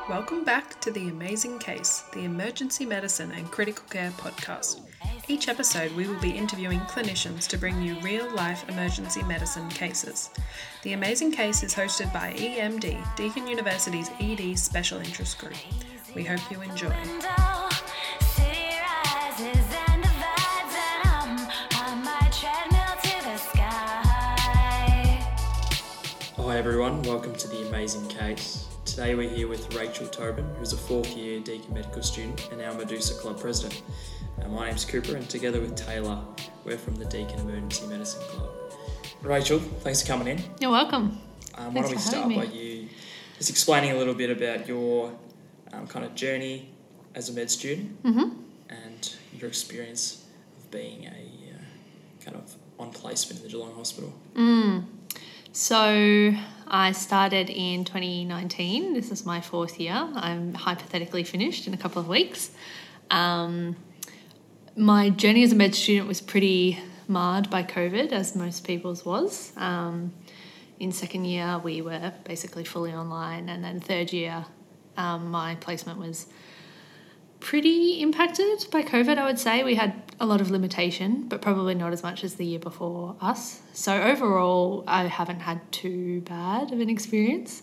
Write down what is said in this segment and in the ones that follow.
Welcome back to The Amazing Case, the emergency medicine and critical care podcast. Each episode, we will be interviewing clinicians to bring you real-life emergency medicine cases. The Amazing Case is hosted by EMD, Deakin University's ED Special Interest Group. We hope you enjoy. Hi everyone, welcome to The Amazing Case. Today we're here with Rachel Tobin, who's a fourth year Deakin medical student and our Medusa Club president. My name's Cooper, and together with Taylor, we're from the Deakin Emergency Medicine Club. Rachel, thanks for coming in. You're welcome. Why don't we start by you just explaining a little bit about your kind of journey as a med student and your experience of being a kind of on placement in the Geelong Hospital. So I started in 2019. This is my fourth year. I'm hypothetically finished in a couple of weeks. My journey as a med student was pretty marred by COVID, as most people's was. In second year, we were basically fully online, and then third year, my placement was pretty impacted by COVID, I would say. We had a lot of limitation, but probably not as much as the year before us. So overall, I haven't had too bad of an experience.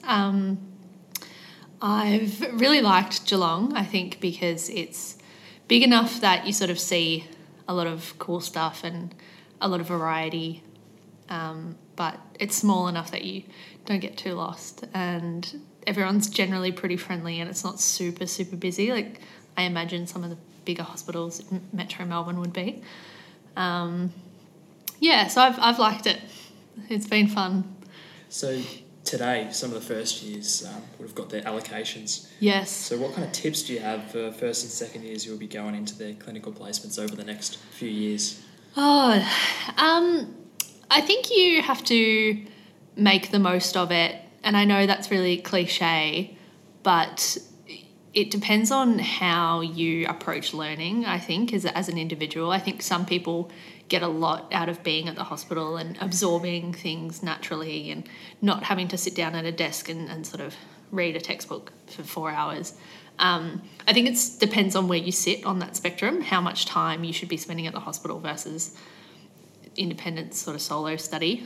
I've really liked Geelong, I think, because it's big enough that you sort of see a lot of cool stuff and a lot of variety, but it's small enough that you don't get too lost, and everyone's generally pretty friendly, and it's not super, super busy. Like I imagine some of the bigger hospitals in Metro Melbourne would be. So I've liked it. It's been fun. So today, some of the first years would have got their allocations. Yes. So what kind of tips do you have for first and second years who will be going into their clinical placements over the next few years? I think you have to make the most of it. And I know that's really cliche, but it depends on how you approach learning, I think, as an individual. I think some people get a lot out of being at the hospital and absorbing things naturally and not having to sit down at a desk and sort of read a textbook for 4 hours. I think it depends on where you sit on that spectrum, how much time you should be spending at the hospital versus independent sort of solo study.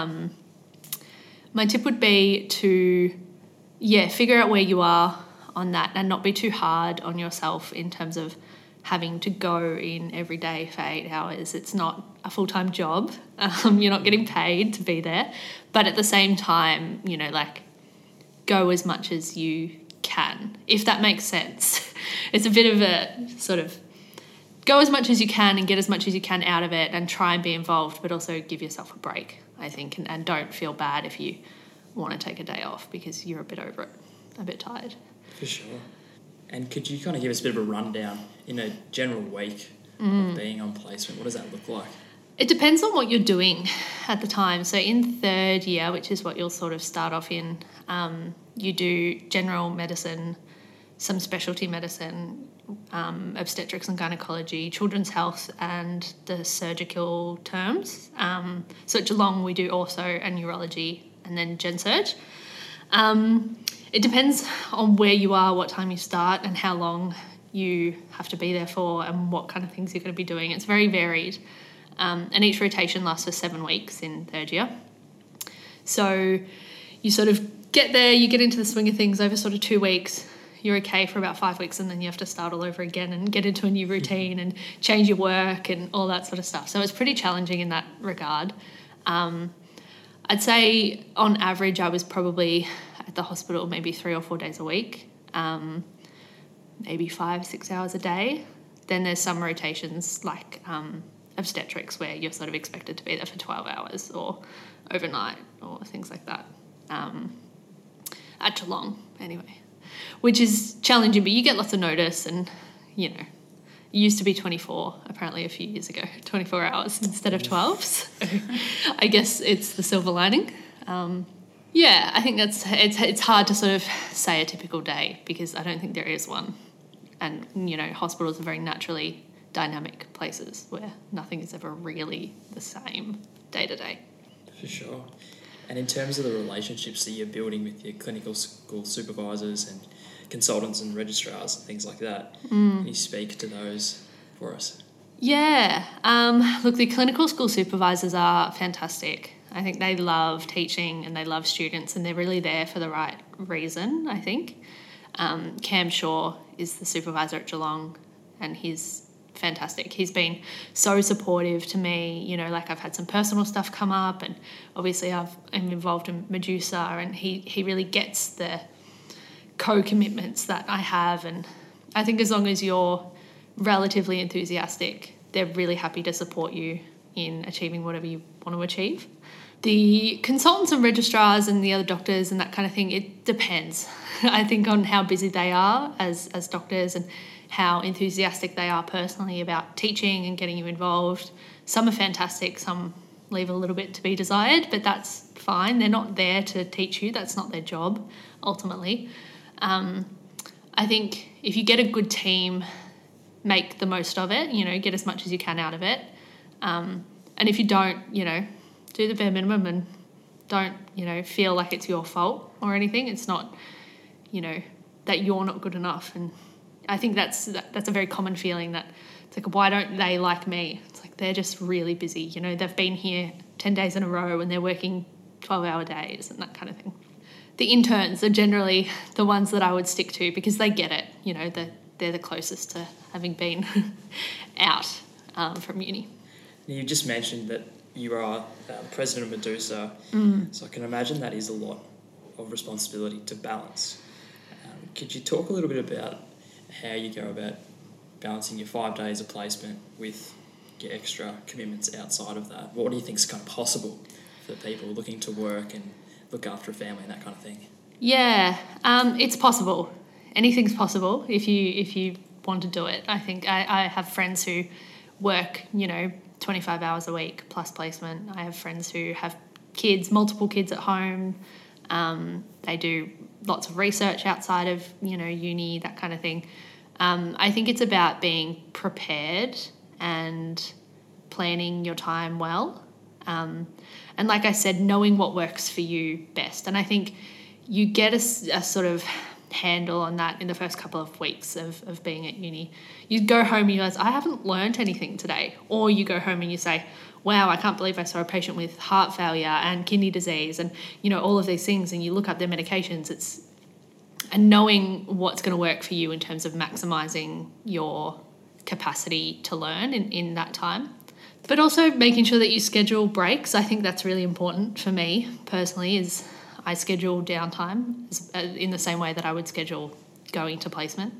My tip would be to, figure out where you are on that and not be too hard on yourself in terms of having to go in every day for 8 hours. It's not a full-time job. You're not getting paid to be there. But at the same time, go as much as you can, if that makes sense. It's a bit of a sort of go as much as you can and get as much as you can out of it and try and be involved, but also give yourself a break, I think, and don't feel bad if you want to take a day off because you're a bit over it, a bit tired. For sure. And could you kind of give us a bit of a rundown in a general week of being on placement? What does that look like? It depends on what you're doing at the time. So in third year, which is what you'll sort of start off in, you do general medicine, some specialty medicine, obstetrics and gynecology, children's health, and the surgical terms. So at Geelong, we do ortho and neurology and then gen surg. It depends on where you are, what time you start, and how long you have to be there for and what kind of things you're going to be doing. It's very varied. And each rotation lasts for 7 weeks in third year. So you sort of get there, you get into the swing of things over sort of 2 weeks. You're okay for about 5 weeks, and then you have to start all over again and get into a new routine and change your work and all that sort of stuff. So it's pretty challenging in that regard. I'd say on average I was probably at the hospital maybe 3 or 4 days a week, maybe 5-6 hours a day. Then there's some rotations like obstetrics where you're sort of expected to be there for 12 hours or overnight or things like that, at Geelong anyway, which is challenging, but you get lots of notice and, it used to be 24 apparently a few years ago, 24 hours instead of 12, so I guess it's the silver lining. I think it's hard to sort of say a typical day because I don't think there is one, and hospitals are very naturally dynamic places where nothing is ever really the same day to day. For sure. And in terms of the relationships that you're building with your clinical school supervisors and consultants and registrars and things like that. Can you speak to those for us? Yeah. Look, the clinical school supervisors are fantastic. I think they love teaching and they love students, and they're really there for the right reason, I think. Cam Shaw is the supervisor at Geelong, and he's fantastic. He's been so supportive to me. You know, like I've had some personal stuff come up, and obviously I'm involved in Medusa, and he really gets the co-commitments that I have. And I think as long as you're relatively enthusiastic, they're really happy to support you in achieving whatever you want to achieve. The consultants and registrars and the other doctors and that kind of thing, it depends, I think, on how busy they are as doctors and how enthusiastic they are personally about teaching and getting you involved. Some are fantastic, some leave a little bit to be desired, but that's fine. They're not there to teach you. That's not their job, ultimately. I think if you get a good team, make the most of it, you know, get as much as you can out of it. And if you don't, you know, do the bare minimum and don't, you know, feel like it's your fault or anything. It's not, you know, that you're not good enough. And I think that's a very common feeling, that it's like, why don't they like me? It's like they're just really busy. You know, they've been here 10 days in a row and they're working 12-hour days and that kind of thing. The interns are generally the ones that I would stick to because they get it. You know, they're the closest to having been out from uni. You just mentioned that you are president of Medusa, so I can imagine that is a lot of responsibility to balance. Could you talk a little bit about how you go about balancing your 5 days of placement with your extra commitments outside of that? What do you think is kind of possible for people looking to work and look after a family and that kind of thing? Yeah, it's possible. Anything's possible if you want to do it. I think I have friends who work, you know, 25 hours a week plus placement. I have friends who have kids, multiple kids at home. They do lots of research outside of, you know, uni, that kind of thing. I think it's about being prepared and planning your time well. And like I said, knowing what works for you best. And I think you get a sort of handle on that in the first couple of weeks of being at uni. You go home and you realize, I haven't learned anything today. Or you go home and you say, wow, I can't believe I saw a patient with heart failure and kidney disease and, you know, all of these things, and you look up their medications. And knowing what's going to work for you in terms of maximising your capacity to learn in that time. But also making sure that you schedule breaks. I think that's really important for me personally, is I schedule downtime in the same way that I would schedule going to placement.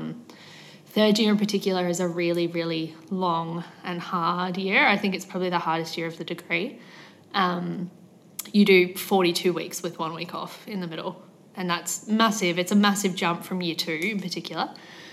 Third year in particular is a really, really long and hard year. I think it's probably the hardest year of the degree. You do 42 weeks with 1 week off in the middle, and that's massive. It's a massive jump from year 2 in particular.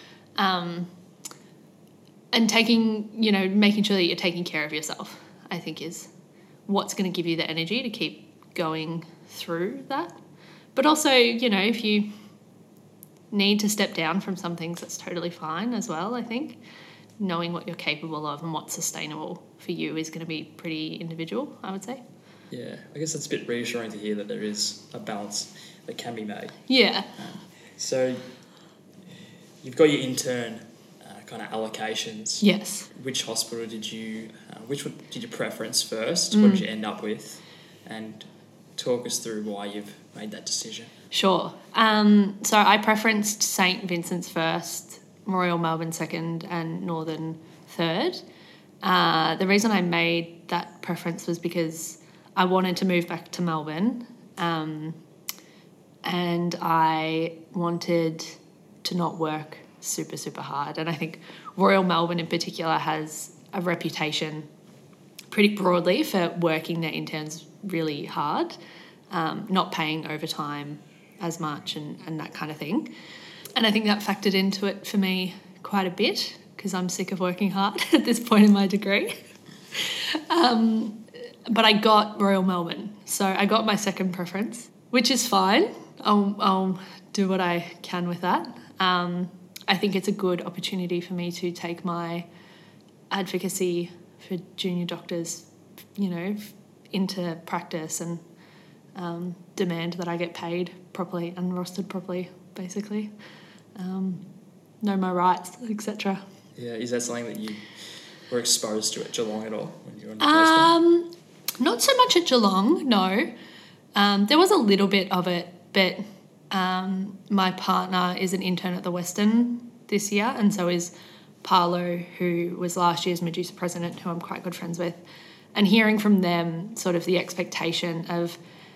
And making sure that you're taking care of yourself, I think, is what's going to give you the energy to keep going through that. But also, you know, if you need to step down from some things, that's totally fine as well. I think knowing what you're capable of and what's sustainable for you is going to be pretty individual, I would say. Yeah, I guess it's a bit reassuring to hear that there is a balance that can be made. Yeah. So you've got your intern kind of allocations. Yes. Which hospital did you preference first? What did you end up with? And talk us through why you've made that decision. Sure. So I preferenced St Vincent's first, Royal Melbourne second, and Northern third. The reason I made that preference was because I wanted to move back to Melbourne, and I wanted to not work super, super hard. And I think Royal Melbourne in particular has a reputation pretty broadly for working their interns really hard, not paying overtime as much and that kind of thing. And I think that factored into it for me quite a bit because I'm sick of working hard at this point in my degree. But I got Royal Melbourne, so I got my second preference, which is fine. I'll do what I can with that. I think it's a good opportunity for me to take my advocacy for junior doctors, you know, into practice and demand that I get paid properly and rostered properly, basically. know my rights, etc. Yeah, is that something that you were exposed to at Geelong at all when you were on the placement? Not so much at Geelong, no. There was a little bit of it, but my partner is an intern at the Western this year, and so is Paolo, who was last year's Medusa president, who I'm quite good friends with. And hearing from them sort of the expectation of,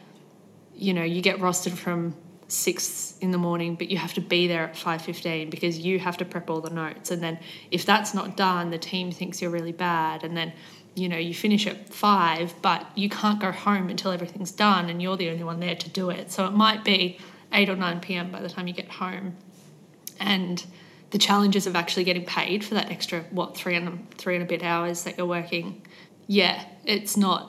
you get rostered from 6 a.m, but you have to be there at 5:15 because you have to prep all the notes. And then if that's not done, the team thinks you're really bad. And then, you finish at 5, but you can't go home until everything's done and you're the only one there to do it. So it might be 8 or 9 p.m. by the time you get home. And the challenges of actually getting paid for that extra, 3 and a bit hours that you're working. Yeah, it's not,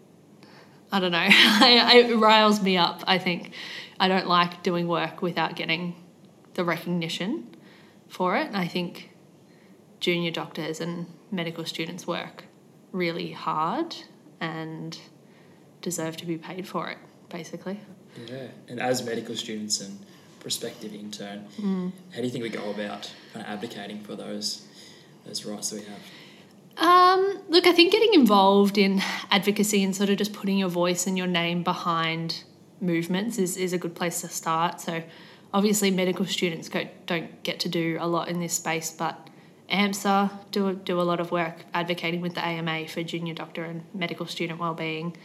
I don't know, it riles me up, I think. I don't like doing work without getting the recognition for it. I think junior doctors and medical students work really hard and deserve to be paid for it, basically. Yeah, and as medical students and prospective intern, how do you think we go about kind of advocating for those rights that we have? Look, I think getting involved in advocacy and sort of just putting your voice and your name behind movements is a good place to start. So obviously medical students don't get to do a lot in this space, but AMSA do a lot of work advocating with the AMA for junior doctor and medical student wellbeing.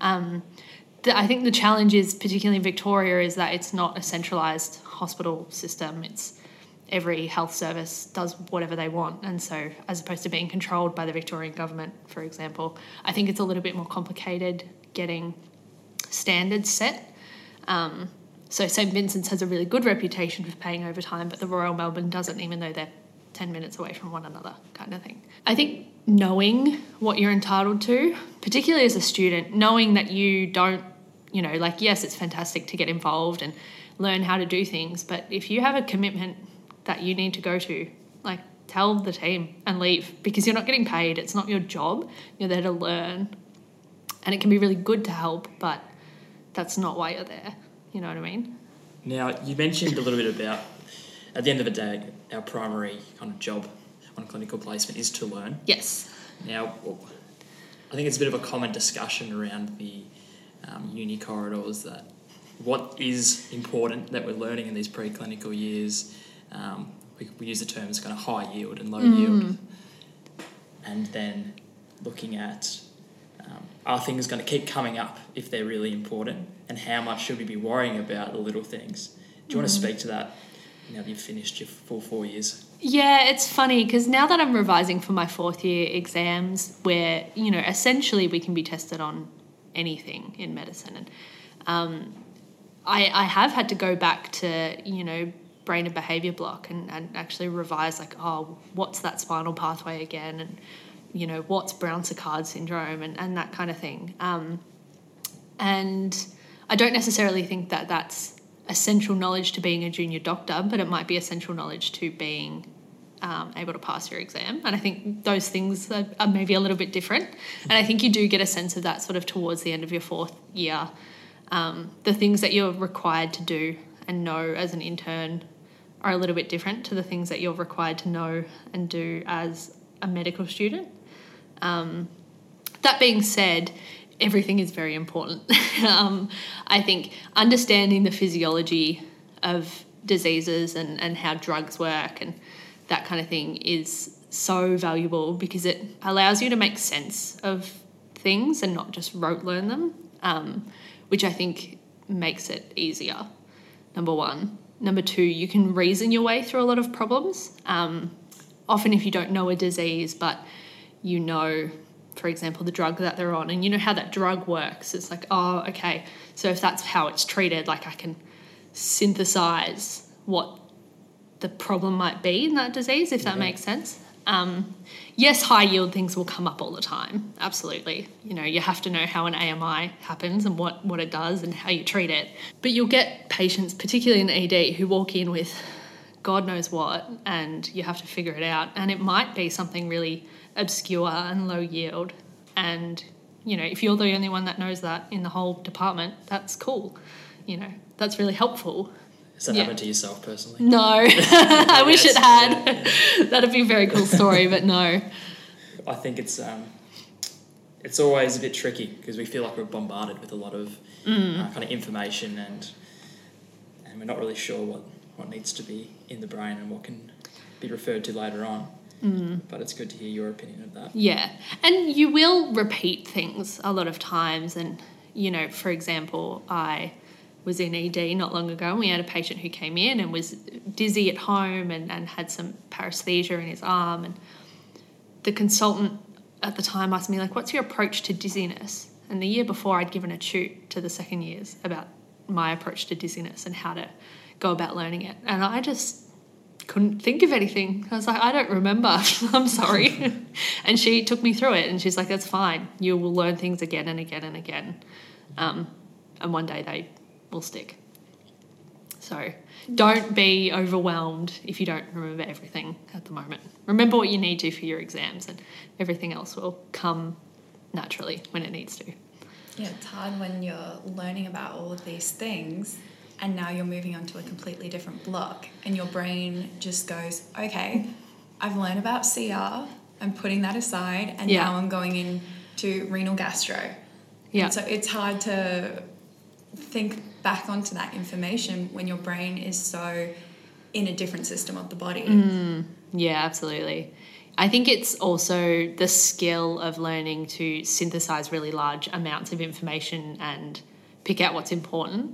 I think the challenge is, particularly in Victoria, is that it's not a centralised hospital system. It's every health service does whatever they want, and so as opposed to being controlled by the Victorian government, for example, I think it's a little bit more complicated getting standards set. So St Vincent's has a really good reputation for paying overtime, but the Royal Melbourne doesn't, even though they're 10 minutes away from one another, kind of thing. I think knowing what you're entitled to, particularly as a student, knowing that you don't, yes, it's fantastic to get involved and learn how to do things, but if you have a commitment that you need to go to, tell the team and leave, because you're not getting paid. It's not your job. You're there to learn, and it can be really good to help, but that's not why you're there. You know what I mean? Now, you mentioned a little bit about, at the end of the day, our primary kind of job on clinical placement is to learn. Yes. Now, I think it's a bit of a common discussion around the uni corridors that what is important that we're learning in these preclinical years. We use the terms kind of high yield and low yield. And then looking at are things going to keep coming up if they're really important, and how much should we be worrying about the little things? Do you want to speak to that now that you've finished your full 4 years? Yeah, it's funny because now that I'm revising for my 4th year exams, where, essentially we can be tested on anything in medicine. And I have had to go back to, brain and behaviour block and actually revise what's that spinal pathway again, and what's Brown-Séquard syndrome and that kind of thing. And I don't necessarily think that that's essential knowledge to being a junior doctor, but it might be essential knowledge to being able to pass your exam. And I think those things are maybe a little bit different. And I think you do get a sense of that sort of towards the end of your 4th year. The things that you're required to do and know as an intern are a little bit different to the things that you're required to know and do as a medical student. That being said, everything is very important. I think understanding the physiology of diseases and how drugs work and that kind of thing is so valuable, because it allows you to make sense of things and not just rote learn them, which I think makes it easier, number one. Number two, you can reason your way through a lot of problems. Often if you don't know a disease, but for example, the drug that they're on, and you know how that drug works. It's oh, okay, so if that's how it's treated, I can synthesize what the problem might be in that disease, if that makes sense. Yes, high yield things will come up all the time, absolutely. You have to know how an AMI happens and what it does and how you treat it. But you'll get patients, particularly in the ED, who walk in with God knows what, and you have to figure it out. And it might be something really obscure and low yield, and if you're the only one that knows that in the whole department, that's cool. That's really helpful. Has that happened to yourself personally? No. I wish it had. Yeah. That'd be a very cool story, but no. I think it's always a bit tricky because we feel like we're bombarded with a lot of kind of information and we're not really sure what needs to be in the brain and what can be referred to later on. But it's good to hear your opinion of that. Yeah. And you will repeat things a lot of times. And, you know, for example, I was in ED not long ago and we had a patient who came in and was dizzy at home and had some paresthesia in his arm. And the consultant at the time asked me, like, what's your approach to dizziness? And the year before I'd given a tute to the second years about my approach to dizziness and how to go about learning it. And I just couldn't think of anything. I was like, I don't remember. I'm sorry. And she took me through it and she's like, that's fine. You will learn things again and again and again. And one day they will stick. So don't be overwhelmed if you don't remember everything at the moment. Remember what you need to for your exams and everything else will come naturally when it needs to. Yeah, it's hard when you're learning about all of these things and now you're moving on to a completely different block and your brain just goes, okay, I've learned about CR, I'm putting that aside and now I'm going into renal gastro. Yeah. And so it's hard to think back onto that information when your brain is so in a different system of the body. Yeah, absolutely. I think it's also the skill of learning to synthesize really large amounts of information and pick out what's important.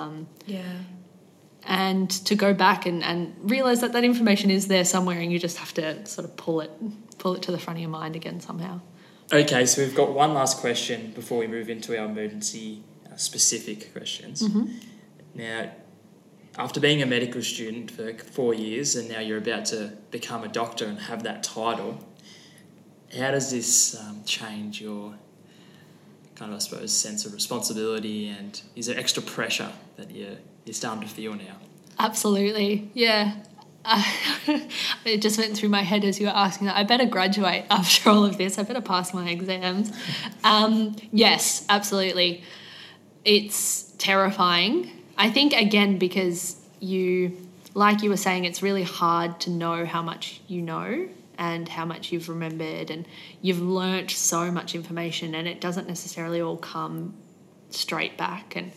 And to go back and realise that information is there somewhere and you just have to sort of pull it to the front of your mind again somehow. Okay, so we've got one last question before we move into our emergency specific questions. Now, after being a medical student for 4 years and now you're about to become a doctor and have that title, how does this change your kind of, I suppose, sense of responsibility, and is there extra pressure that you're starting to feel now? Absolutely, yeah. It just went through my head as you were asking that. I better graduate after all of this. I better pass my exams. Yes, absolutely. It's terrifying. I think, again, because like you were saying, it's really hard to know how much you know and how much you've remembered, and you've learnt so much information and it doesn't necessarily all come straight back. And,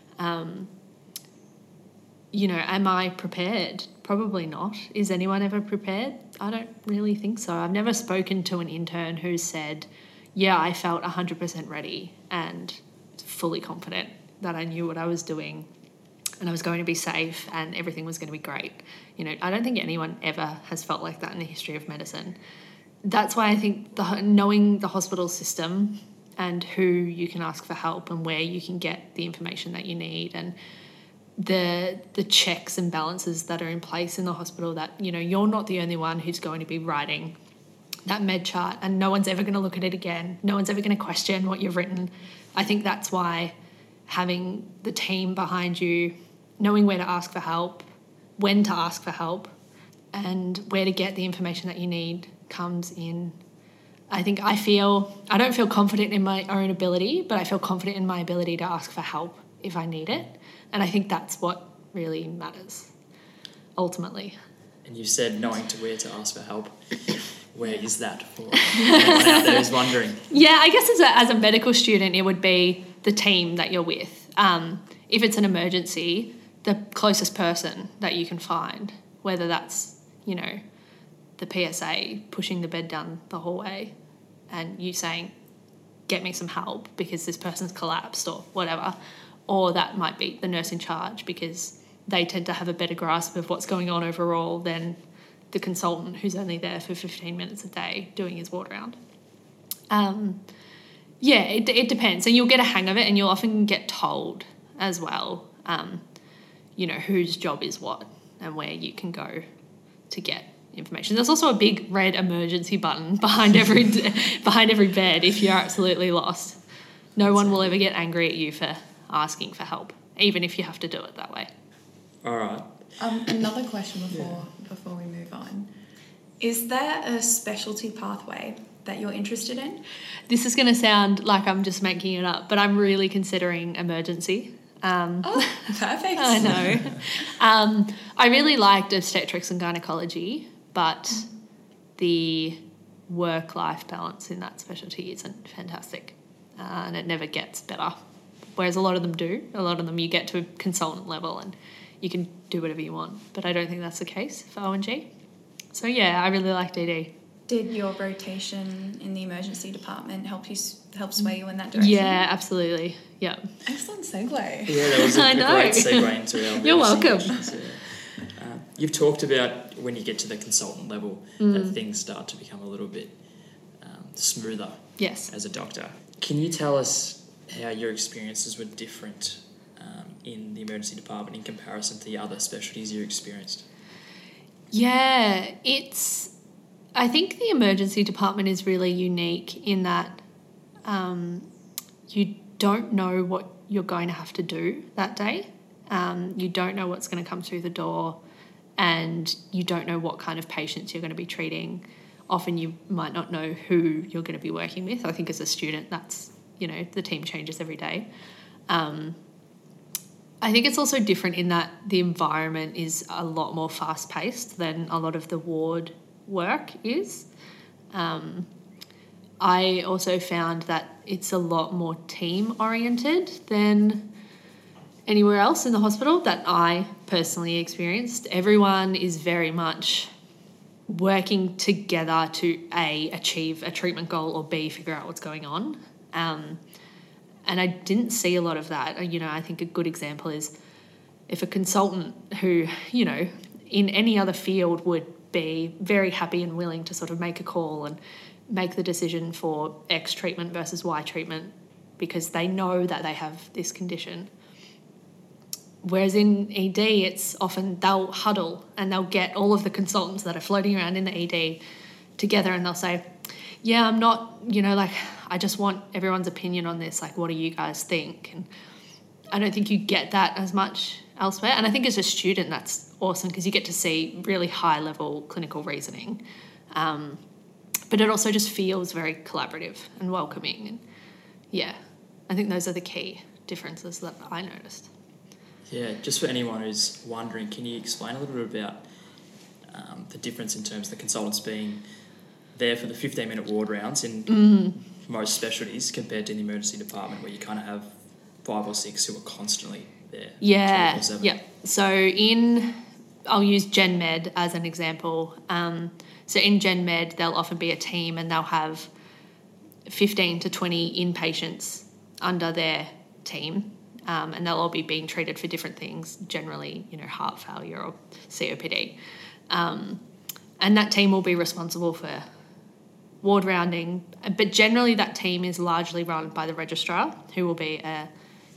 am I prepared? Probably not. Is anyone ever prepared? I don't really think so. I've never spoken to an intern who said, yeah, I felt 100% ready and fully confident that I knew what I was doing and I was going to be safe and everything was going to be great. I don't think anyone ever has felt like that in the history of medicine. That's why I think knowing the hospital system and who you can ask for help and where you can get the information that you need, and the checks and balances that are in place in the hospital, that you're not the only one who's going to be writing that med chart and no one's ever going to look at it again. No one's ever going to question what you've written. I think that's why having the team behind you, knowing where to ask for help, when to ask for help, and where to get the information that you need comes in. I don't feel confident in my own ability, but I feel confident in my ability to ask for help if I need it. And I think that's what really matters, ultimately. And you said knowing to where to ask for help. Where is that for anyone out there who's wondering? Yeah, I guess as a medical student, it would be the team that you're with. If it's an emergency, the closest person that you can find, whether that's, the PSA pushing the bed down the hallway and you saying, get me some help because this person's collapsed or whatever, or that might be the nurse in charge because they tend to have a better grasp of what's going on overall than the consultant who's only there for 15 minutes a day doing his ward round. It depends. And you'll get a hang of it and you'll often get told as well, whose job is what and where you can go to get information. There's also a big red emergency button behind every bed if you're absolutely lost. No one will ever get angry at you for asking for help, even if you have to do it that way. All right. Another question before we move on. Is there a specialty pathway that you're interested in? This is going to sound like I'm just making it up, but I'm really considering emergency. Perfect. I know. I really liked obstetrics and gynecology, but the work-life balance in that specialty isn't fantastic, and it never gets better. Whereas a lot of them do. A lot of them you get to a consultant level and you can do whatever you want. But I don't think that's the case for O&G. So, yeah, I really liked ED. Did your rotation in the emergency department help sway you in that direction? Yeah, absolutely. Yeah. Excellent segue. Yeah, that was a great segue into our You're welcome. questions, yeah. You've talked about when you get to the consultant level that things start to become a little bit smoother. Yes. As a doctor. Can you tell us how your experiences were different in the emergency department in comparison to the other specialties you experienced? Yeah, I think the emergency department is really unique in that you don't know what you're going to have to do that day. You don't know what's going to come through the door, and you don't know what kind of patients you're going to be treating. Often you might not know who you're going to be working with. I think as a student, that's, the team changes every day. I think it's also different in that the environment is a lot more fast-paced than a lot of the ward work is. I also found that it's a lot more team-oriented than anywhere else in the hospital that I personally experienced. Everyone is very much working together to A, achieve a treatment goal, or B, figure out what's going on. And I didn't see a lot of that. I think a good example is if a consultant who, in any other field would be very happy and willing to sort of make a call and make the decision for X treatment versus Y treatment because they know that they have this condition. Whereas in ED, it's often they'll huddle and they'll get all of the consultants that are floating around in the ED together and they'll say, yeah, I'm not, I just want everyone's opinion on this. Like, what do you guys think? And I don't think you get that as much elsewhere. And I think as a student, that's awesome because you get to see really high-level clinical reasoning. But it also just feels very collaborative and welcoming. And, yeah, I think those are the key differences that I noticed. Yeah, just for anyone who's wondering, can you explain a little bit about the difference in terms of the consultants being there for the 15-minute ward rounds in most specialties compared to the emergency department where you kind of have 5 or 6 who are constantly there? Yeah, yeah. So I'll use Gen Med as an example. So in Gen Med, there'll often be a team and they'll have 15 to 20 inpatients under their team. And they'll all be being treated for different things, generally, heart failure or COPD. And that team will be responsible for ward rounding, but generally that team is largely run by the registrar, who will be a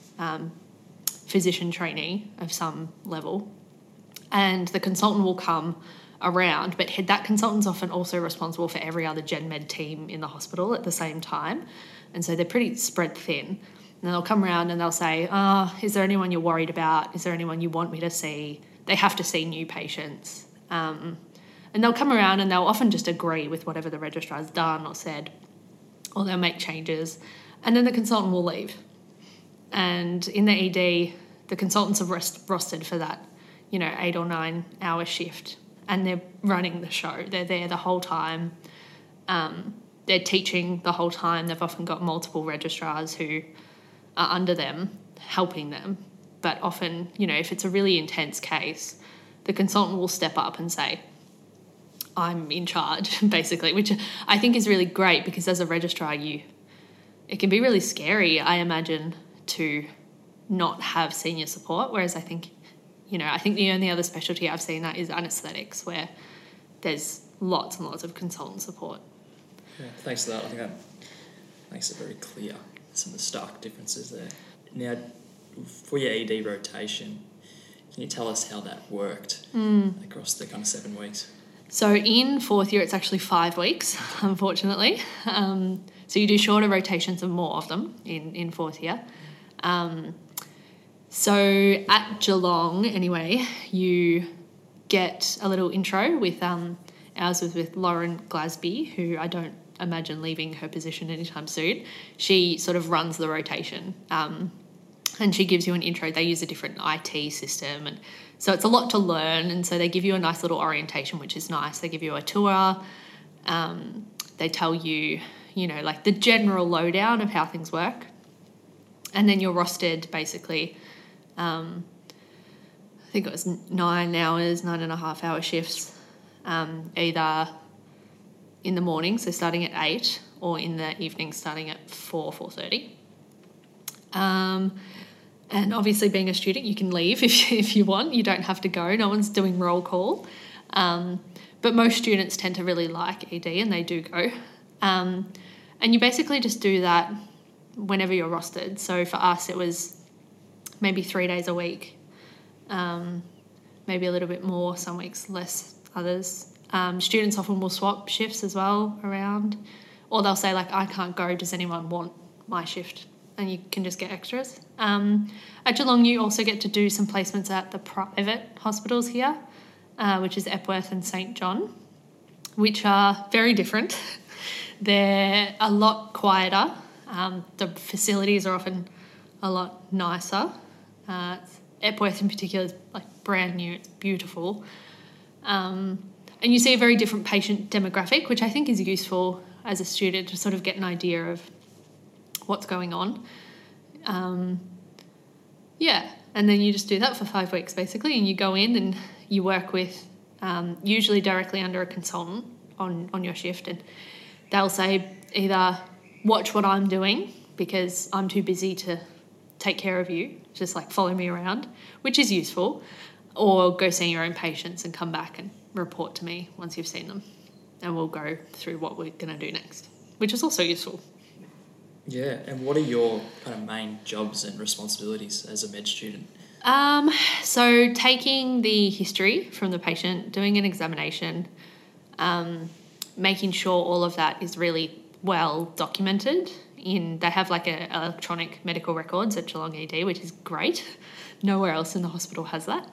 physician trainee of some level. And the consultant will come around, but that consultant's often also responsible for every other Gen Med team in the hospital at the same time. And so they're pretty spread thin. And they'll come around and they'll say, is there anyone you're worried about? Is there anyone you want me to see? They have to see new patients. And they'll come around and they'll often just agree with whatever the registrar's done or said, or they'll make changes. And then the consultant will leave. And in the ED, the consultants are rostered for that, 8 or 9 hour shift. And they're running the show. They're there the whole time. They're teaching the whole time. They've often got multiple registrars who are under them, helping them. But often, if it's a really intense case, the consultant will step up and say, I'm in charge, basically, which I think is really great because as a registrar, it can be really scary, I imagine, to not have senior support, whereas I think the only other specialty I've seen that is anaesthetics, where there's lots and lots of consultant support. Yeah, thanks for that. I think that makes it very clear, some of the stark differences there. Now, for your ED rotation, can you tell us how that worked across the kind of 7 weeks? So in 4th year, it's actually 5 weeks, unfortunately. So you do shorter rotations and more of them in 4th year. So at Geelong, anyway, you get a little intro with ours was with Lauren Glasby, who I don't imagine leaving her position anytime soon. She sort of runs the rotation. and she gives you an intro. They use a different IT system, and so it's a lot to learn, and so they give you a nice little orientation, which is nice. They give you a tour. They tell you, like the general lowdown of how things work. And then you're rostered basically, I think it was 9.5 hour shifts, either in the morning, so starting at 8, or in the evening starting at 4:30. And obviously being a student, you can leave if you want. You don't have to go. No one's doing roll call. But most students tend to really like ED, and they do go. And you basically just do that whenever you're rostered. So for us, it was maybe 3 days a week, maybe a little bit more, some weeks less, others. Students often will swap shifts as well around, or they'll say, like, I can't go, does anyone want my shift? And you can just get extras. At Geelong, you also get to do some placements at the private hospitals here, which is Epworth and St John, which are very different. They're a lot quieter. The facilities are often a lot nicer. Epworth in particular is like brand new, it's beautiful. And you see a very different patient demographic, which I think is useful as a student to sort of get an idea of what's going on. And then you just do that for 5 weeks basically, and you go in and you work with usually directly under a consultant on your shift, and they'll say either watch what I'm doing because I'm too busy to take care of you, just like follow me around, which is useful, or go see your own patients and come back and report to me once you've seen them, and we'll go through what we're going to do next, which is also useful. Yeah, and what are your kind of main jobs and responsibilities as a med student? So taking the history from the patient, doing an examination, making sure all of that is really well documented. They have like a electronic medical records at Geelong ED, which is great. Nowhere else in the hospital has that.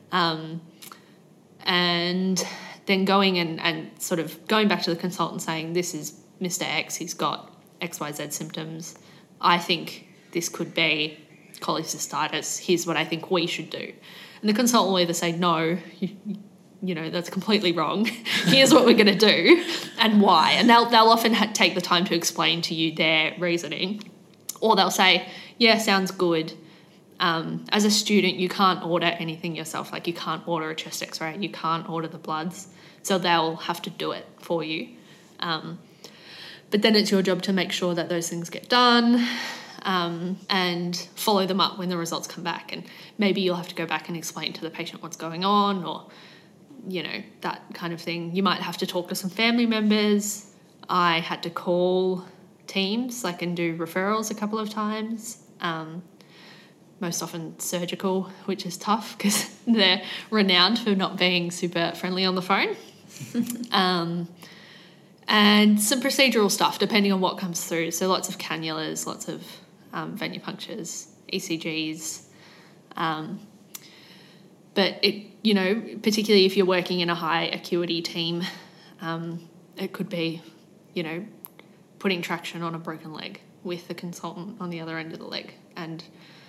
And then going and sort of going back to the consultant saying, this is Mr. X, he's got XYZ symptoms. I think this could be cholecystitis. Here's what I think we should do. And the consultant will either say, no, that's completely wrong. Here's what we're going to do and why. And they'll often take the time to explain to you their reasoning. Or they'll say, yeah, sounds good. As a student, you can't order anything yourself. Like you can't order a chest x-ray. You can't order the bloods. So they'll have to do it for you. But then it's your job to make sure that those things get done and follow them up when the results come back. And maybe you'll have to go back and explain to the patient what's going on, or, that kind of thing. You might have to talk to some family members. I had to call teams, and do referrals a couple of times, most often surgical, which is tough because they're renowned for not being super friendly on the phone. And some procedural stuff, depending on what comes through. So lots of cannulas, lots of venipunctures, ECGs. But particularly if you're working in a high acuity team, it could be, putting traction on a broken leg with the consultant on the other end of the leg, and,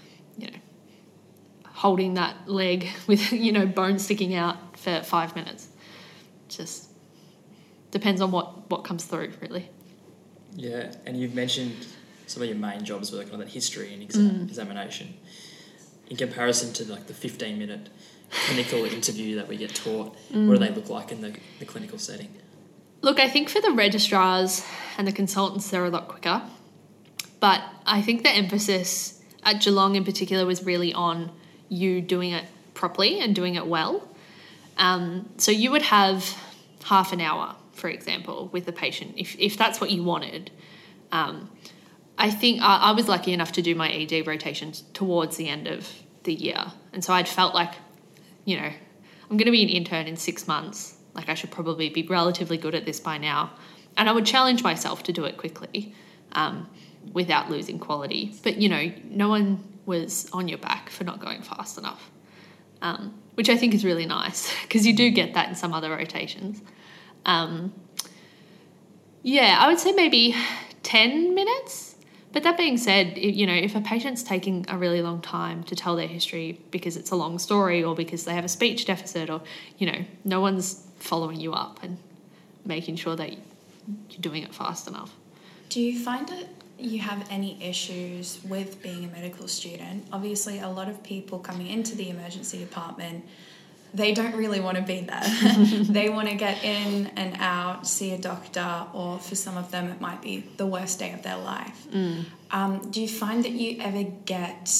holding that leg with, bone sticking out for 5 minutes. Just depends on what comes through, really. Yeah, and you've mentioned some of your main jobs were kind of that history and examination. In comparison to the 15-minute clinical interview that we get taught, what do they look like in the clinical setting? Look, I think for the registrars and the consultants, they're a lot quicker. But I think the emphasis at Geelong in particular was really on you doing it properly and doing it well. So you would have half an hour, for example, with the patient, if that's what you wanted. I think I was lucky enough to do my ED rotations towards the end of the year. And so I'd felt like, I'm going to be an intern in 6 months. Like I should probably be relatively good at this by now. And I would challenge myself to do it quickly without losing quality. But, no one was on your back for not going fast enough, which I think is really nice because you do get that in some other rotations. I would say maybe 10 minutes, But that being said, if a patient's taking a really long time to tell their history because it's a long story or because they have a speech deficit or, no one's following you up and making sure that you're doing it fast enough. Do you find that you have any issues with being a medical student? Obviously, a lot of people coming into the emergency department, they don't really want to be there. They want to get in and out, see a doctor, or for some of them it might be the worst day of their life. Do you find that you ever get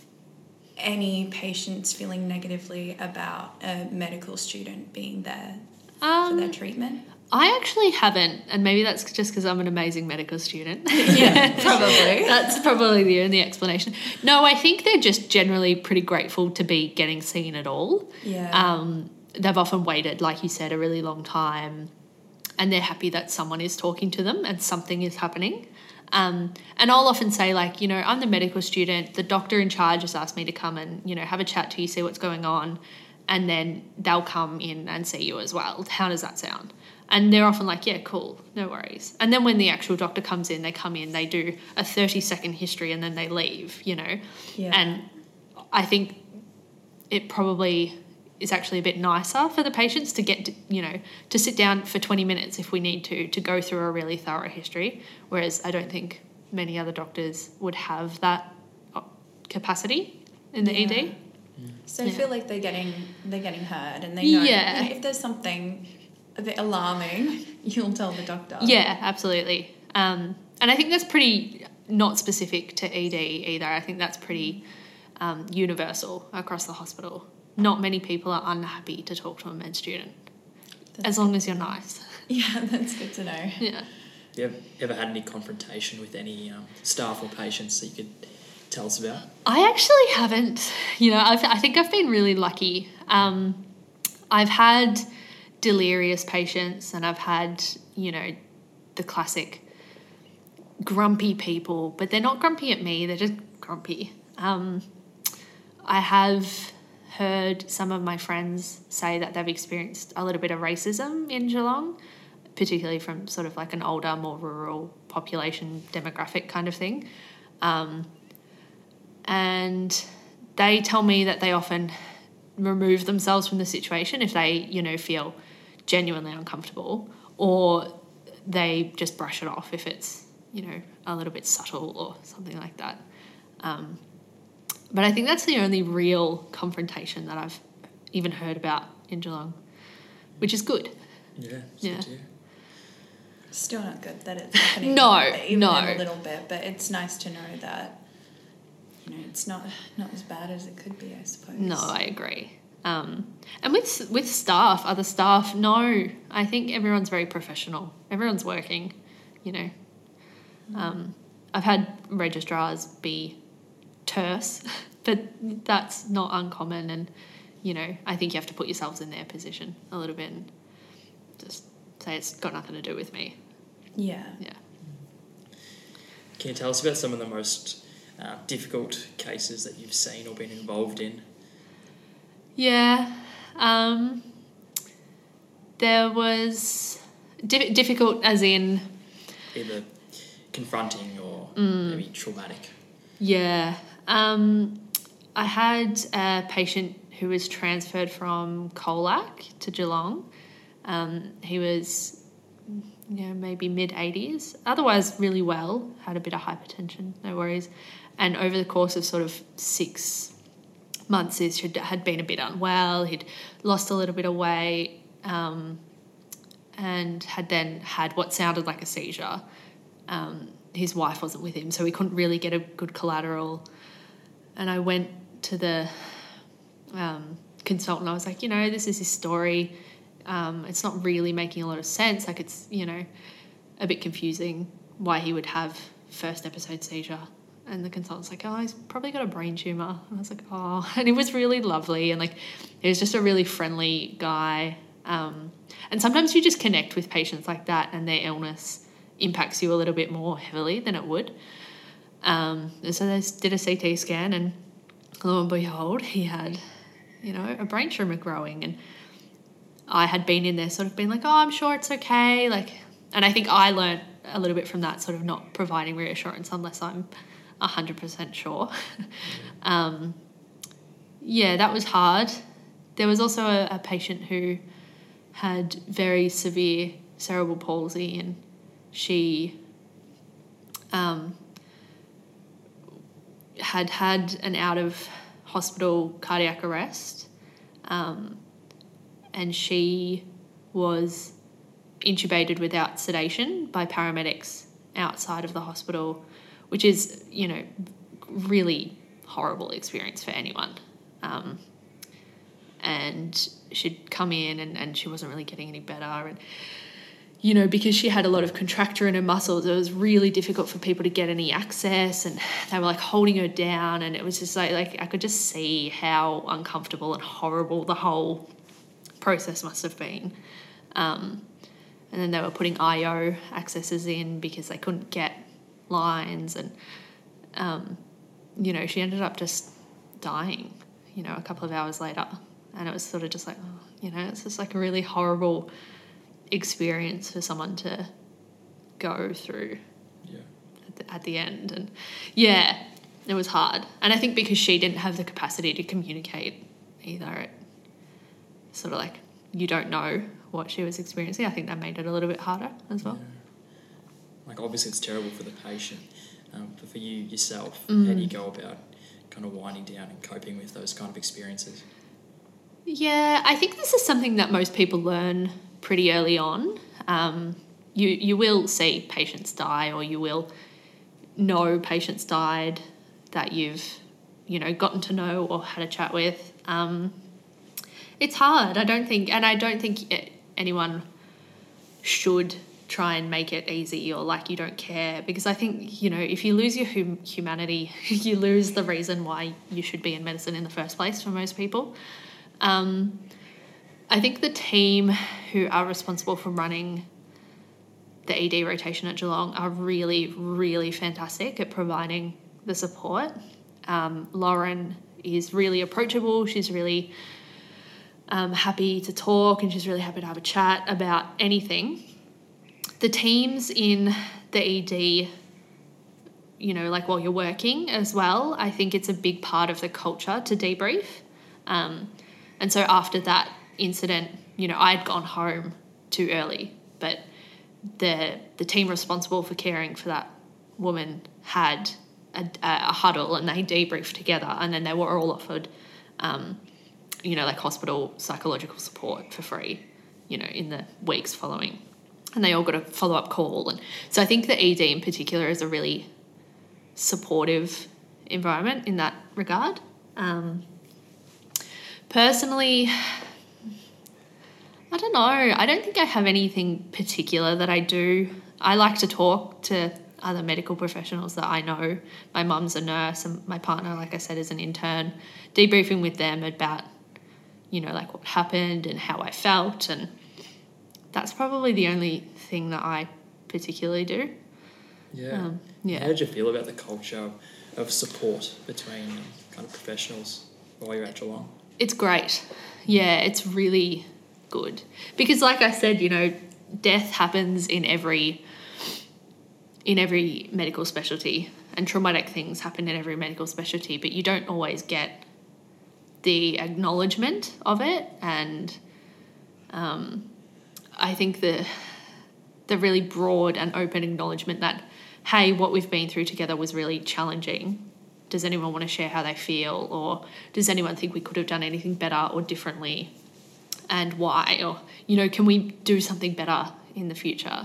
any patients feeling negatively about a medical student being there for their treatment? I actually haven't, and maybe that's just because I'm an amazing medical student. Yeah, probably. That's probably the only explanation. No, I think they're just generally pretty grateful to be getting seen at all. Yeah. They've often waited, like you said, a really long time, and they're happy that someone is talking to them and something is happening. And I'll often say, I'm the medical student, the doctor in charge has asked me to come and, have a chat to you, see what's going on, and then they'll come in and see you as well. How does that sound? And they're often like, yeah, cool, no worries. And then when the actual doctor comes in, they come in, they do a 30-second history and then they leave, Yeah. And I think it probably is actually a bit nicer for the patients to get, to sit down for 20 minutes if we need to go through a really thorough history, whereas I don't think many other doctors would have that capacity in the ED. So I feel like they're getting heard and they know if there's something a bit alarming, you'll tell the doctor. Yeah, absolutely. And I think that's pretty not specific to ED either. I think that's pretty universal across the hospital. Not many people are unhappy to talk to a med student, as long as you're nice. Yeah, that's good to know. Yeah. You ever had any confrontation with any staff or patients that you could tell us about? I actually haven't. I think I've been really lucky. I've had delirious patients and I've had, the classic grumpy people, but they're not grumpy at me, they're just grumpy. I have heard some of my friends say that they've experienced a little bit of racism in Geelong, particularly from sort of like an older, more rural population demographic kind of thing. And they tell me that they often remove themselves from the situation if they, feel genuinely uncomfortable, or they just brush it off if it's, a little bit subtle or something like that. But I think that's the only real confrontation that I've even heard about in Geelong, which is good. Yeah. Yeah. Still not good that it's happening. No. A little bit, but it's nice to know that, it's not as bad as it could be, I suppose. No, I agree. And with staff, other staff, no, I think everyone's very professional. Everyone's working, I've had registrars be terse, but that's not uncommon, and, I think you have to put yourselves in their position a little bit and just say it's got nothing to do with me. Yeah. Yeah. Can you tell us about some of the most difficult cases that you've seen or been involved in? Yeah, there was difficult as in... Either confronting or maybe traumatic. Yeah. I had a patient who was transferred from Colac to Geelong. He was, maybe mid-80s, otherwise really well, had a bit of hypertension, no worries. And over the course of sort of 6 months, he had been a bit unwell, he'd lost a little bit of weight, and had then had what sounded like a seizure. His wife wasn't with him, so we couldn't really get a good collateral. And I went to the consultant. I was like, this is his story. It's not really making a lot of sense. Like, it's, a bit confusing why he would have first episode seizure. And the consultant's like, oh, he's probably got a brain tumour. And I was like, oh. And he was really lovely. And, he was just a really friendly guy. And sometimes you just connect with patients like that, and their illness impacts you a little bit more heavily than it would. So they did a CT scan, and lo and behold, he had, a brain tumour growing. And I had been in there sort of being like, oh, I'm sure it's okay. And I think I learnt a little bit from that sort of not providing reassurance unless I'm 100% sure. That was hard. There was also a patient who had very severe cerebral palsy, and she had an out-of-hospital cardiac arrest, and she was intubated without sedation by paramedics outside of the hospital, which is, really horrible experience for anyone. And she'd come in and she wasn't really getting any better. And, because she had a lot of contracture in her muscles, it was really difficult for people to get any access, and they were like holding her down, and it was just like I could just see how uncomfortable and horrible the whole process must have been. And then they were putting IO accesses in because they couldn't get lines, and she ended up just dying, a couple of hours later. And it was sort of just like, it's just like a really horrible experience for someone to go through at the end. And it was hard. And I think because she didn't have the capacity to communicate either, it sort of like, you don't know what she was experiencing. I think that made it a little bit harder as well. Yeah. Like, obviously it's terrible for the patient, but for you yourself, how do you go about kind of winding down and coping with those kind of experiences? Yeah, I think this is something that most people learn pretty early on. You will see patients die, or you will know patients died that you've, gotten to know or had a chat with. It's hard. I don't think anyone should try and make it easy or like you don't care, because I think, if you lose your humanity, you lose the reason why you should be in medicine in the first place for most people. I think the team who are responsible for running the ED rotation at Geelong are really, really fantastic at providing the support. Lauren is really approachable. She's really happy to talk, and she's really happy to have a chat about anything. The teams in the ED, like while you're working as well, I think it's a big part of the culture to debrief. And so after that incident, I'd gone home too early, but the team responsible for caring for that woman had a huddle, and they debriefed together, and then they were all offered, like hospital psychological support for free, in the weeks following. And they all got a follow-up call. And so I think the ED in particular is a really supportive environment in that regard. Personally, I don't know. I don't think I have anything particular that I do. I like to talk to other medical professionals that I know. My mum's a nurse, and my partner, like I said, is an intern. Debriefing with them about, like what happened and how I felt, and that's probably the only thing that I particularly do. Yeah. How did you feel about the culture of support between kind of professionals while you're at Geelong? It's great. Yeah, it's really good. Because like I said, death happens in every medical specialty, and traumatic things happen in every medical specialty, but you don't always get the acknowledgement of it. And I think the really broad and open acknowledgement that, hey, what we've been through together was really challenging. Does anyone want to share how they feel? Or does anyone think we could have done anything better or differently? And why? Or, can we do something better in the future?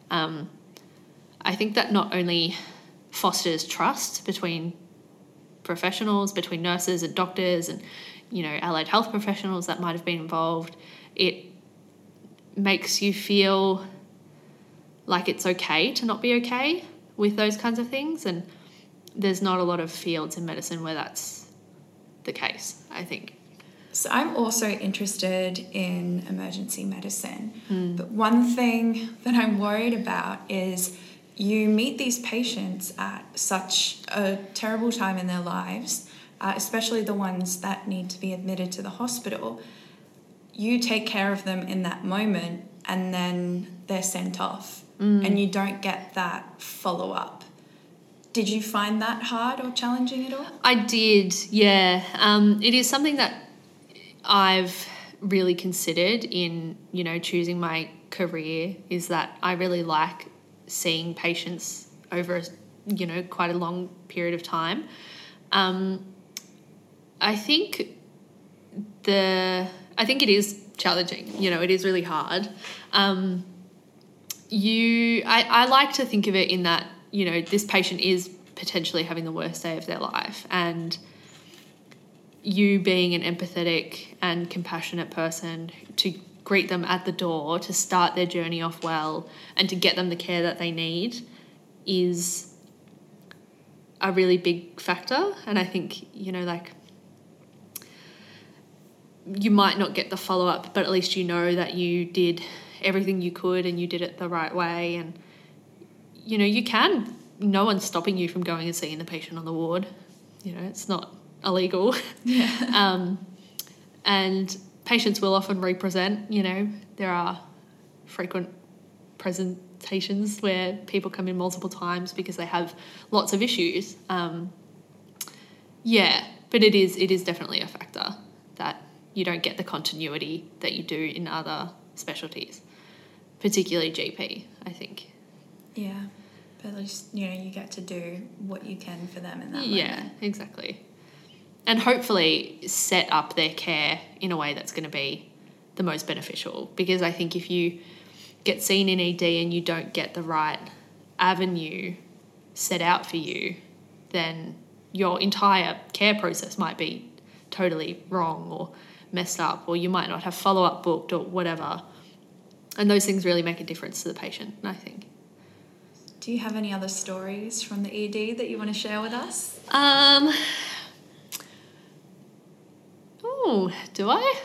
I think that not only fosters trust between professionals, between nurses and doctors and, allied health professionals that might have been involved, it makes you feel like it's okay to not be okay with those kinds of things. And there's not a lot of fields in medicine where that's the case, I think. So I'm also interested in emergency medicine. But one thing that I'm worried about is you meet these patients at such a terrible time in their lives, especially the ones that need to be admitted to the hospital. You take care of them in that moment, and then they're sent off. and you don't get that follow-up. Did you find that hard or challenging at all? I did, yeah. It is something that I've really considered in, choosing my career, is that I really like seeing patients over, quite a long period of time. I think it is challenging. It is really hard. I like to think of it in that, this patient is potentially having the worst day of their life, and you being an empathetic and compassionate person to greet them at the door, to start their journey off well and to get them the care that they need is a really big factor. And I think, you might not get the follow-up, but at least you know that you did everything you could and you did it the right way. And, no one's stopping you from going and seeing the patient on the ward. It's not illegal. Yeah. And patients will often represent, there are frequent presentations where people come in multiple times because they have lots of issues. But it is definitely a factor that you don't get the continuity that you do in other specialties, particularly GP, I think. Yeah, but at least, you get to do what you can for them in that moment. Yeah, exactly. And hopefully set up their care in a way that's going to be the most beneficial. Because I think if you get seen in ED and you don't get the right avenue set out for you, then your entire care process might be totally wrong or messed up, or you might not have follow-up booked or whatever. And those things really make a difference to the patient, I think. Do you have any other stories from the ED that you want to share with us? Do I?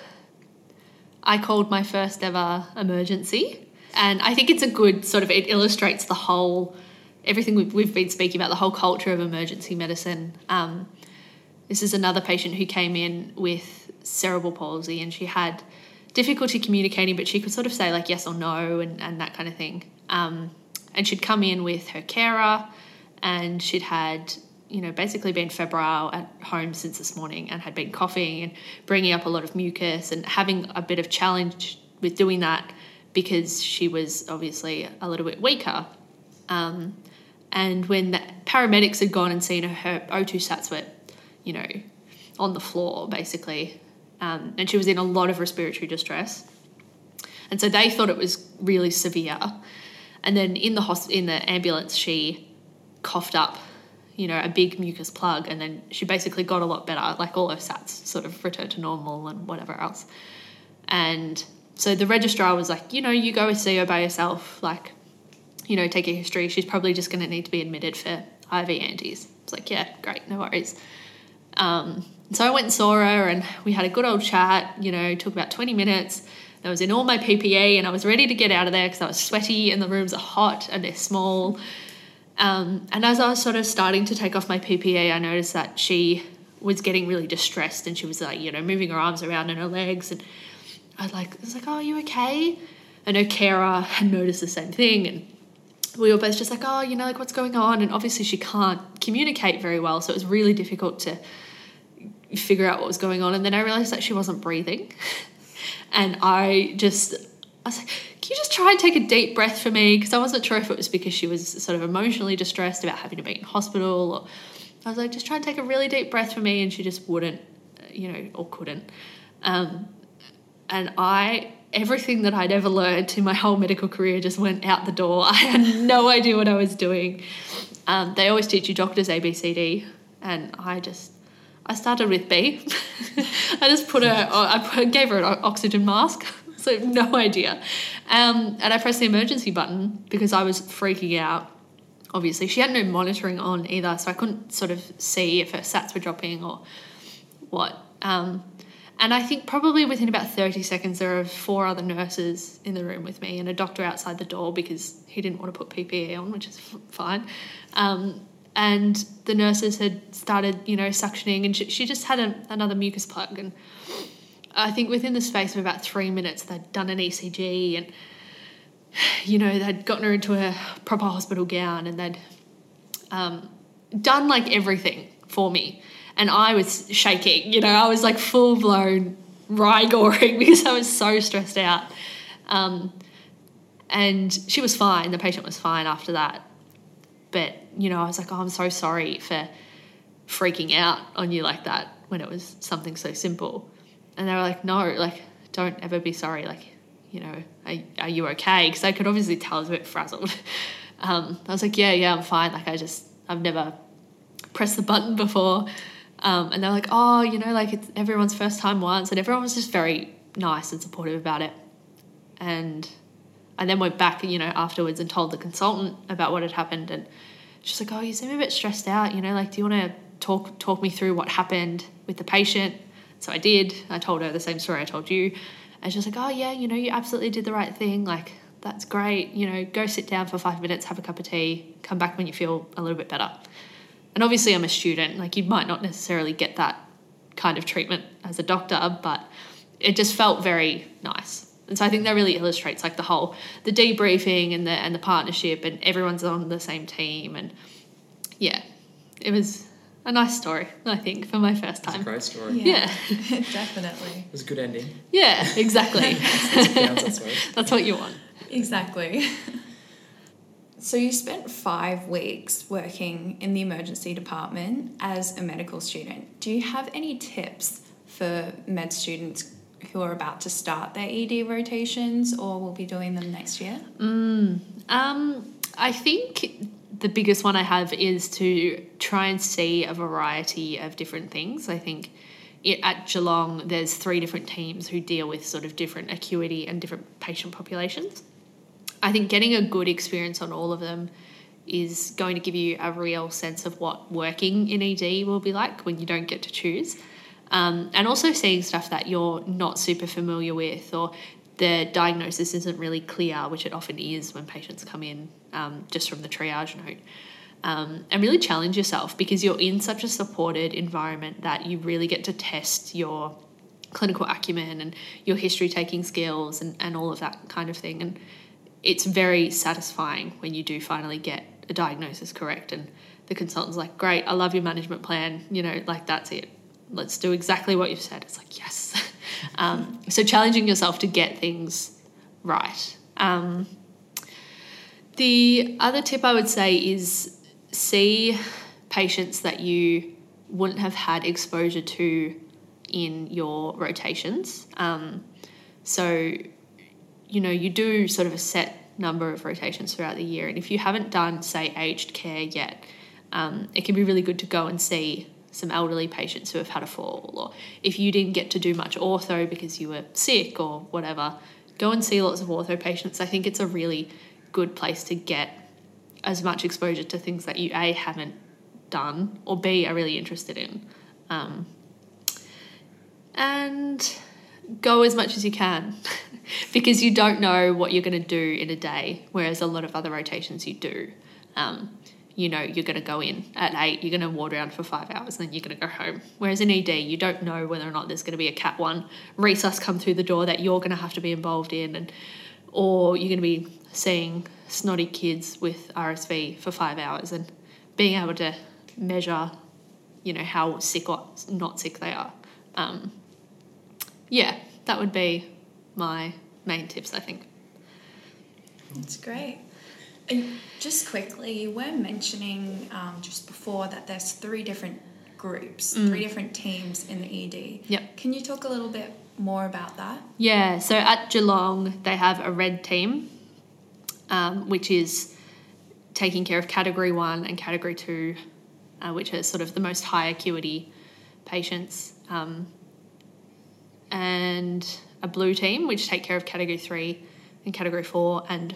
I called my first ever emergency, and I think it's a good it illustrates the whole, everything we've been speaking about, the whole culture of emergency medicine. This is another patient who came in with cerebral palsy, and she had difficulty communicating, but she could sort of say like yes or no and that kind of thing. And she'd come in with her carer, and she'd had basically been febrile at home since this morning and had been coughing and bringing up a lot of mucus and having a bit of challenge with doing that because she was obviously a little bit weaker. And when the paramedics had gone and seen her O2 sats were, on the floor basically, and she was in a lot of respiratory distress. And so they thought it was really severe. And then in the ambulance, she coughed up a big mucus plug, and then she basically got a lot better, like all her sats sort of returned to normal and whatever else. And so the registrar was like, you go see her by yourself, like, take a history. She's probably just going to need to be admitted for IV antis. It's like, yeah, great, no worries. So I went and saw her, and we had a good old chat, took about 20 minutes. I was in all my PPE, and I was ready to get out of there because I was sweaty and the rooms are hot and they're small. And as I was sort of starting to take off my PPE, I noticed that she was getting really distressed, and she was like, moving her arms around and her legs. And I was like, oh, are you okay? And her carer had noticed the same thing. And we were both just like, oh, like what's going on? And obviously she can't communicate very well. So it was really difficult to figure out what was going on. And then I realized that she wasn't breathing. And I was like, can you just try and take a deep breath for me? Because I wasn't sure if it was because she was sort of emotionally distressed about having to be in hospital. Or I was like, just try and take a really deep breath for me. And she just wouldn't, or couldn't. And everything that I'd ever learned in my whole medical career just went out the door. I had no idea what I was doing. They always teach you doctors ABCD. And I started with B. I gave her an oxygen mask. So no idea. And I pressed the emergency button because I was freaking out. Obviously, she had no monitoring on either, so I couldn't sort of see if her sats were dropping or what. And I think probably within about 30 seconds, there were 4 other nurses in the room with me and a doctor outside the door because he didn't want to put PPE on, which is fine. And the nurses had started, suctioning, and she just had another mucus plug. And I think within the space of about 3 minutes, they'd done an ECG, and they'd gotten her into a proper hospital gown and they'd done like everything for me. And I was shaking, I was like full blown rigoring because I was so stressed out. And she was fine. The patient was fine after that. But, I was like, oh, I'm so sorry for freaking out on you like that when it was something so simple. And they were like, no, like, don't ever be sorry. Like, are you okay? Because I could obviously tell I was a bit frazzled. I was like, yeah, I'm fine. Like, I've never pressed the button before. And they're like, oh, like it's everyone's first time once. And everyone was just very nice and supportive about it. And I then went back, afterwards and told the consultant about what had happened. And she's like, oh, you seem a bit stressed out. Like, do you want to talk me through what happened with the patient? So I did. I told her the same story I told you. And she was like, oh, yeah, you absolutely did the right thing. Like, that's great. Go sit down for 5 minutes, have a cup of tea, come back when you feel a little bit better. And obviously I'm a student. Like, you might not necessarily get that kind of treatment as a doctor, but it just felt very nice. And so I think that really illustrates like the debriefing and the partnership, and everyone's on the same team. And yeah, it was a nice story, I think, for my first time. It's a great story. Yeah. Definitely. It was a good ending. Yeah, exactly. That's what you want. Exactly. So you spent 5 weeks working in the emergency department as a medical student. Do you have any tips for med students who are about to start their ED rotations or will be doing them next year? I think the biggest one I have is to try and see a variety of different things. I think at Geelong there's 3 different teams who deal with sort of different acuity and different patient populations. I think getting a good experience on all of them is going to give you a real sense of what working in ED will be like when you don't get to choose. And also seeing stuff that you're not super familiar with, or the diagnosis isn't really clear, which it often is when patients come in just from the triage note. And really challenge yourself, because you're in such a supported environment that you really get to test your clinical acumen and your history-taking skills and all of that kind of thing. And it's very satisfying when you do finally get a diagnosis correct and the consultant's like, great, I love your management plan, like that's it. Let's do exactly what you've said. It's like, yes. So challenging yourself to get things right. The other tip I would say is see patients that you wouldn't have had exposure to in your rotations. So, you do sort of a set number of rotations throughout the year. And if you haven't done, say, aged care yet, it can be really good to go and see some elderly patients who have had a fall. Or if you didn't get to do much ortho because you were sick or whatever, go and see lots of ortho patients. I think it's a really good place to get as much exposure to things that you, A, haven't done, or B, are really interested in. And go as much as you can because you don't know what you're going to do in a day, whereas a lot of other rotations you do. You're going to go in at 8, you're going to ward around for 5 hours, and then you're going to go home. Whereas in ED, you don't know whether or not there's going to be a Cat 1 resus come through the door that you're going to have to be involved in, or you're going to be seeing snotty kids with RSV for 5 hours and being able to measure, how sick or not sick they are. That would be my main tips, I think. That's great. And just quickly, you were mentioning just before that there's 3 different groups, 3 different teams in the ED. Yep. Can you talk a little bit more about that? Yeah, so at Geelong, they have a red team, which is taking care of Category 1 and Category 2, which are sort of the most high acuity patients, and a blue team, which take care of Category 3 and Category 4 and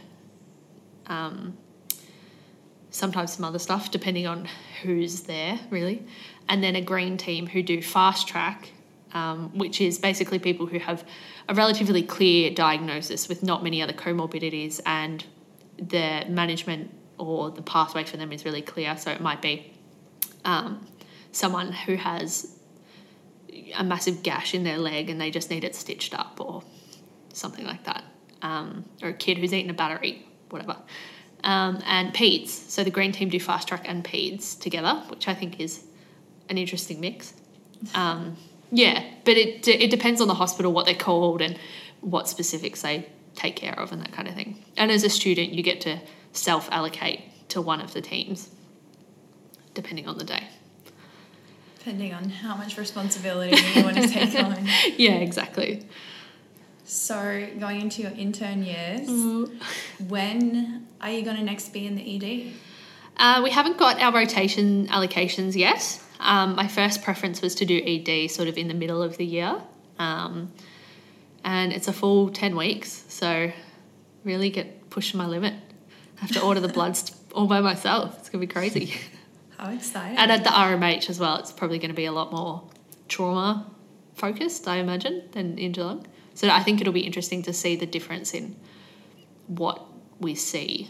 sometimes some other stuff, depending on who's there, really. And then a green team who do fast track, which is basically people who have a relatively clear diagnosis with not many other comorbidities, and the management or the pathway for them is really clear. So it might be someone who has a massive gash in their leg and they just need it stitched up or something like that. or a kid who's eaten a battery, whatever. And peds. So the green team do fast track and peds together, which I think is an interesting mix. Yeah, but it depends on the hospital, what they're called and what specifics they take care of and that kind of thing. And as a student, you get to self-allocate to one of the teams, depending on the day. Depending on how much responsibility you want to take on. Yeah, exactly. So going into your intern years, when are you going to next be in the ED? We haven't got our rotation allocations yet. My first preference was to do ED sort of in the middle of the year. And it's a full 10 weeks, so really get pushing my limit. I have to order the bloods all by myself. It's going to be crazy. How exciting. And at the RMH as well, it's probably going to be a lot more trauma focused, I imagine, than in Geelong. So I think it'll be interesting to see the difference in what we see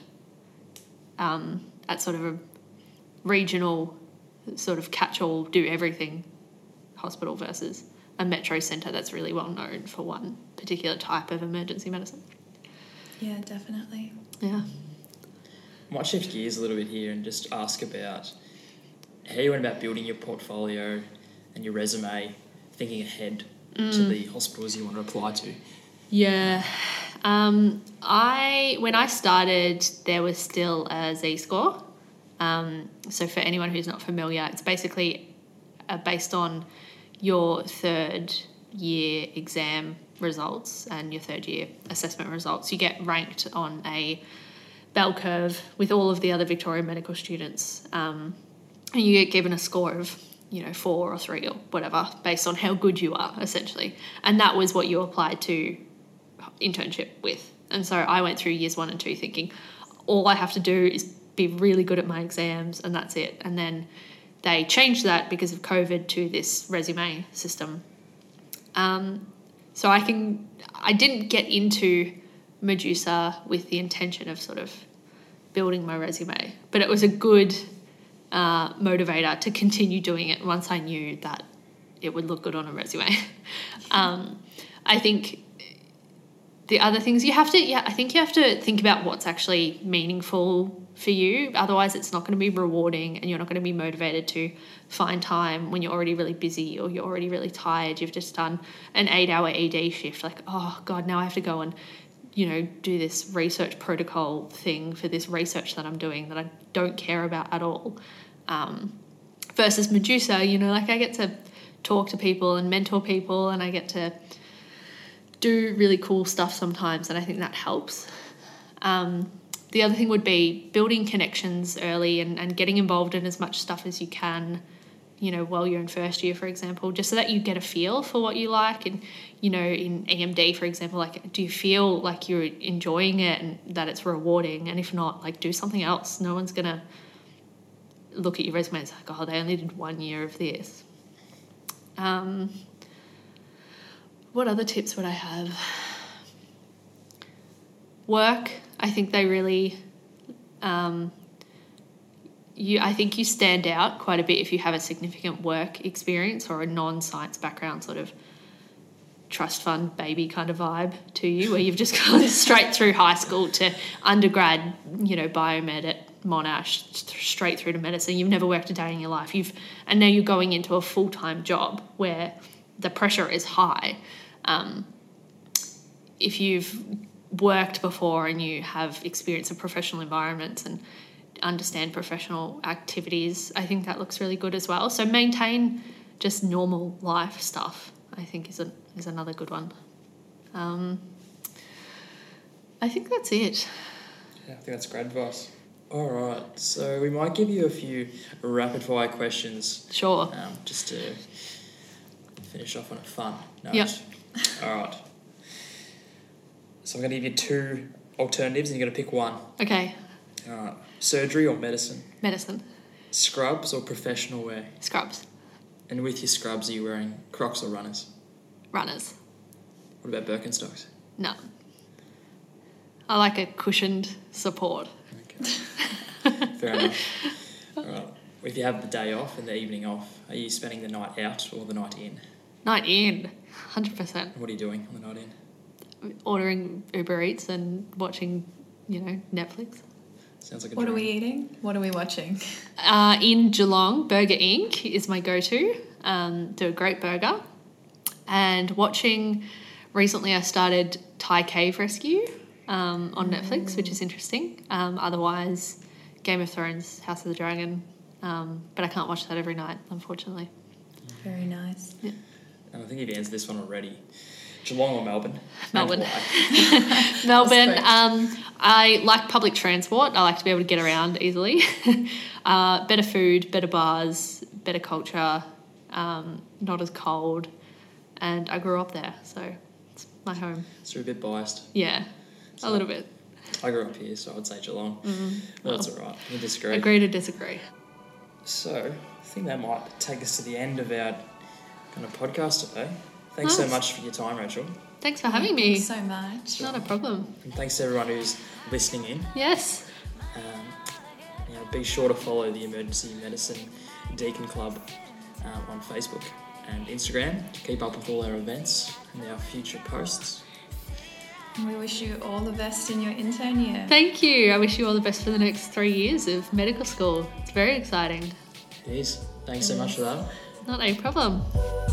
at sort of a regional sort of catch-all, do-everything hospital versus a metro centre that's really well known for one particular type of emergency medicine. Yeah, definitely. Yeah. I might shift gears a little bit here and just ask about how you went about building your portfolio and your resume, thinking ahead to the hospitals you want to apply to. Yeah. When I started, there was still a Z-score. So for anyone who's not familiar, it's basically based on your third year exam results and your third year assessment results. You get ranked on a bell curve with all of the other Victorian medical students, and you get given a score of 4 or 3 or whatever based on how good you are, essentially. And that was what you applied to internship with. And so I went through years 1 and 2 thinking all I have to do is be really good at my exams and that's it. And then they changed that because of COVID to this resume system. So I didn't get into Medusa with the intention of sort of building my resume, but it was a good motivator to continue doing it once I knew that it would look good on a resume. I think the other things I think you have to think about what's actually meaningful for you. Otherwise, it's not going to be rewarding and you're not going to be motivated to find time when you're already really busy or you're already really tired. You've just done an 8-hour ED shift. Like, oh, God, now I have to go and, do this research protocol thing for this research that I'm doing that I don't care about at all. Versus Medusa, I get to talk to people and mentor people and I get to do really cool stuff sometimes, and I think that helps. The other thing would be building connections early and getting involved in as much stuff as you can, while you're in first year, for example, just so that you get a feel for what you like. And, in EMD, for example, do you feel like you're enjoying it and that it's rewarding? And if not, do something else. No one's going to look at your resume and say, oh, they only did 1 year of this. What other tips would I have? Work. I think they really, I think you stand out quite a bit if you have a significant work experience or a non-science background, sort of trust fund baby kind of vibe to you, where you've just gone straight through high school to undergrad, biomed at Monash, straight through to medicine. You've never worked a day in your life. And now you're going into a full-time job where the pressure is high. If you've worked before and you have experience in professional environments and understand professional activities, I think that looks really good as well. So maintain just normal life stuff, I think is another good one. I think that's it. Yeah, I think that's great advice. All right, so we might give you a few rapid-fire questions. Sure. Just to finish off on a fun note. Yep. All right. So I'm going to give you 2 alternatives and you're going to pick one. Okay. All right. Surgery or medicine? Medicine. Scrubs or professional wear? Scrubs. And with your scrubs, are you wearing Crocs or runners? Runners. What about Birkenstocks? No. I like a cushioned support. Okay. Fair enough. All right. If you have the day off and the evening off, are you spending the night out or the night in? Night in. 100%. What are you doing on the night in? ordering Uber Eats and watching, Netflix. Sounds like a What are dream. we eating? What are we watching? In Geelong, Burger Inc. is my go-to. Do a great burger. And watching, recently I started Thai Cave Rescue on Netflix, which is interesting. Otherwise, Game of Thrones, House of the Dragon. But I can't watch that every night, unfortunately. Very nice. Yeah. And I think you've answered this one already. Geelong or Melbourne? Melbourne. And why? Melbourne. That's great. I like public transport. I like to be able to get around easily. Better food, better bars, better culture, not as cold. And I grew up there, so it's my home. So you're a bit biased. Yeah, So- a little bit. I grew up here, so I would say Geelong. Well, that's all right. You disagree. Agree to disagree. So I think that might take us to the end of our kind of podcast today. Thanks so Nice. much for your time, Rachel. Thanks for having me. So much. Not a problem. And thanks to everyone who's listening in. Yes. Be sure to follow the Emergency Medicine Deacon Club on Facebook and Instagram to keep up with all our events and our future posts. We wish you all the best in your intern year. Thank you. I wish you all the best for the next 3 years of medical school. It's very exciting. It is. Thanks so much for that. Not a problem.